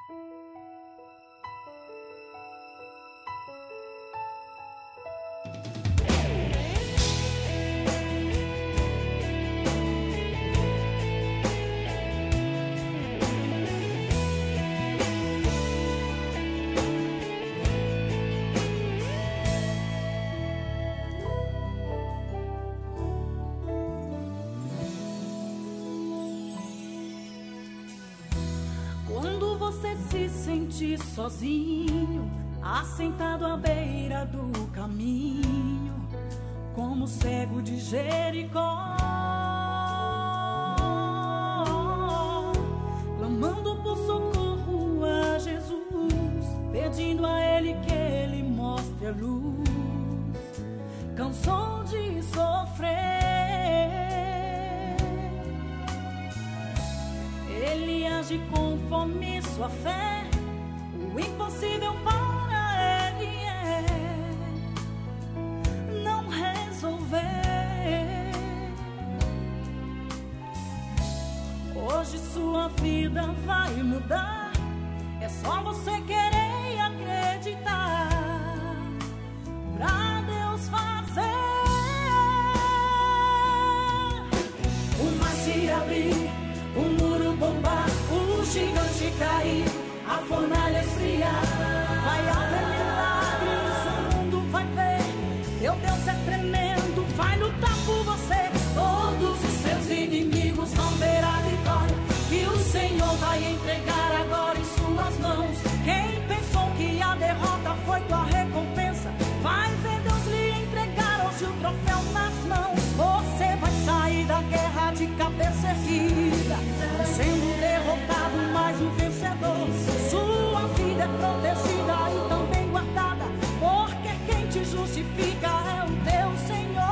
Quando você se sentir sozinho, assentado à beira do caminho, como cego de Jericó, clamando por socorro a Jesus, pedindo a Ele que Ele mostre a luz, cansou de sofrer. Ele age conforme sua fé, o impossível para Ele é não resolver. Hoje sua vida vai mudar, é só você querer e acreditar pra Deus fazer. O mar se abrir, o muro bombar, o gigante cair, a fornalha esfriar. Vai haver milagres, o mundo vai ver. Meu Deus é tremendo, vai lutar por você. Todos os seus inimigos vão ver a vitória que o Senhor vai entregar agora em suas mãos. Quem pensou que a derrota foi tua recompensa, vai ver Deus lhe entregar hoje o troféu nas mãos. Você vai sair da guerra de cabeça erguida, sendo derrotado, mas um vencedor. Sua vida é protegida e também guardada, porque quem te justifica é o teu Senhor.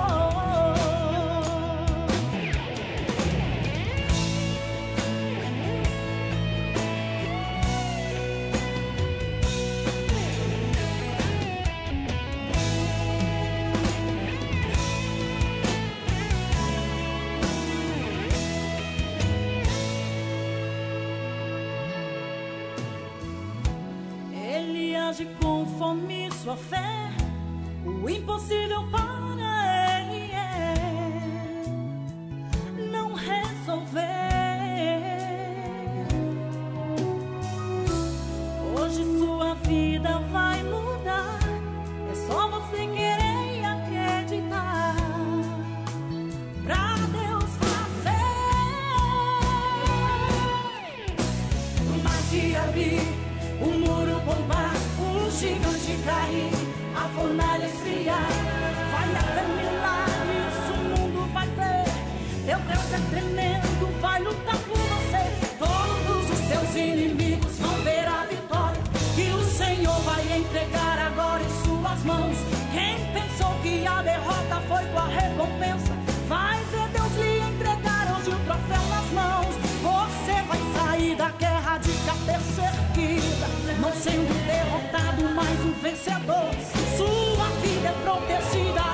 Ele age conforme sua fé, o impossível para Ele é não resolver. Hoje sua vida vai mudar, é só você querer e acreditar pra Deus fazer. O mar se abrir, o muro bombar, o gigante cair, a fornalha esfriar. Vai haver milagres, o mundo vai ver. Meu Deus é tremendo, vai lutar por você. Todos os seus inimigos vão ver a vitória que o Senhor vai entregar agora em suas mãos. Quem pensou que a derrota foi tua recompensa, vai ver Deus lhe entregar hoje o troféu nas mãos. Você vai sair da guerra de cabeça erguida, não sendo derrotado, mas um vencedor. Sua vida é protegida